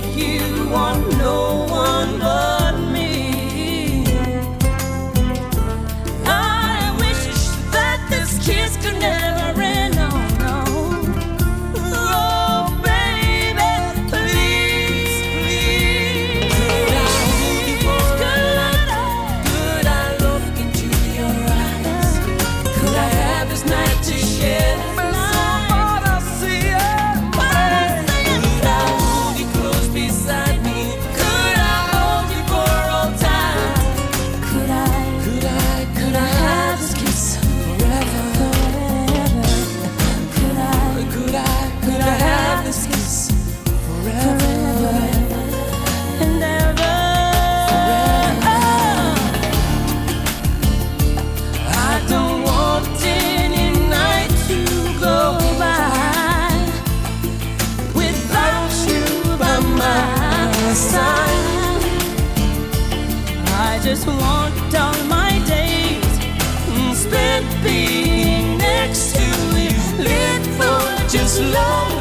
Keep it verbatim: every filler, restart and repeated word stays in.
you want no one but me. I wish that this kiss could never end. No, no. Oh, baby, please, please. Could I, could I look into your eyes? Could I have this night to share? I just want all my days spent being next to you, live for just love.